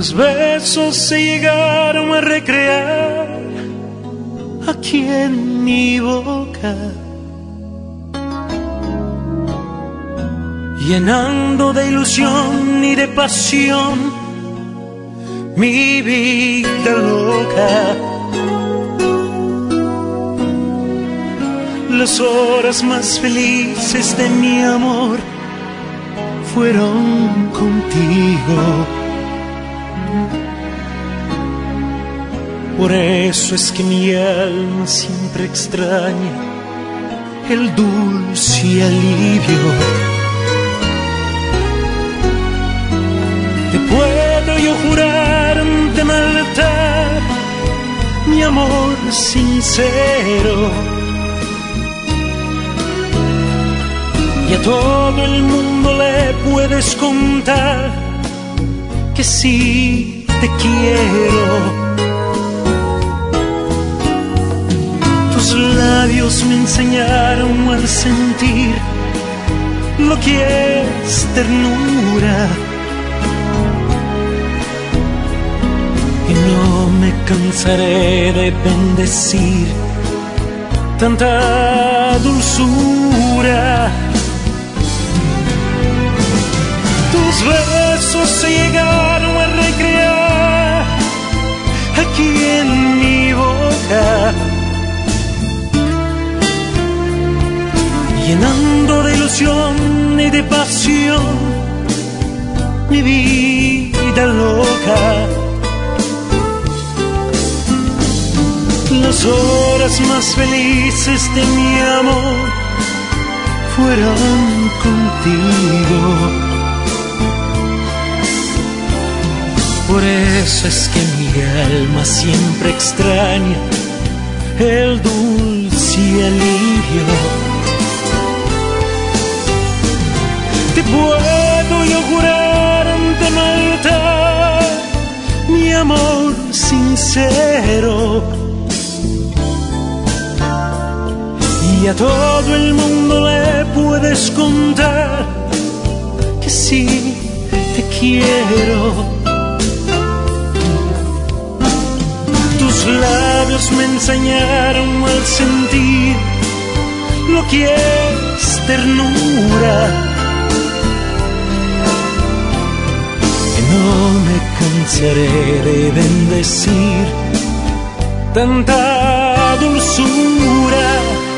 Tus besos se llegaron a recrear aquí en mi boca, llenando de ilusión y de pasión mi vida loca. Las horas más felices de mi amor fueron contigo. Por eso es que mi alma siempre extraña el dulce alivio. Te puedo yo jurar ante el altar mi amor sincero, y a todo el mundo le puedes contar que sí te quiero. Tus labios me enseñaron a sentir lo que es ternura, y no me cansaré de bendecir tanta dulzura. Tus besos se llegaron a recrear aquí en mi boca, llenando de ilusión y de pasión mi vida loca. Las horas más felices de mi amor fueron contigo. Por eso es que mi alma siempre extraña el dulce alivio. Te puedo yo jurar ante el altar mi amor sincero, y a todo el mundo le puedes contar que sí te quiero. Tus labios me enseñaron a sentir lo que es ternura, y no me cansaré de bendecir tanta dulzura.